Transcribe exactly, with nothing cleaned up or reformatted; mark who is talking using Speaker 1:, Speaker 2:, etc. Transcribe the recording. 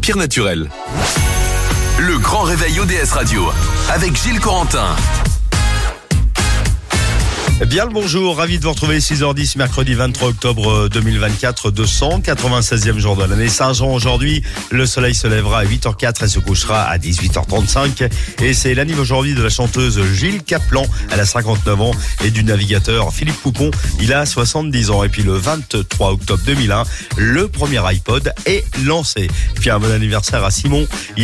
Speaker 1: Respire Naturel. Le grand réveil O D S Radio avec Gilles Corentin.
Speaker 2: Bien le bonjour, ravi de vous retrouver six heures dix, mercredi vingt-trois octobre deux mille vingt-quatre, deux cent quatre-vingt-seizième jour de l'année Saint-Jean aujourd'hui. Le soleil se lèvera à huit heures quatre et se couchera à dix-huit heures trente-cinq. Et c'est l'anniversaire aujourd'hui de la chanteuse Gilles Caplan, elle a cinquante-neuf ans, et du navigateur Philippe Poupon, il a soixante-dix ans. Et puis le vingt-trois octobre deux mille un, le premier iPod est lancé. Et puis un bon anniversaire à Simon.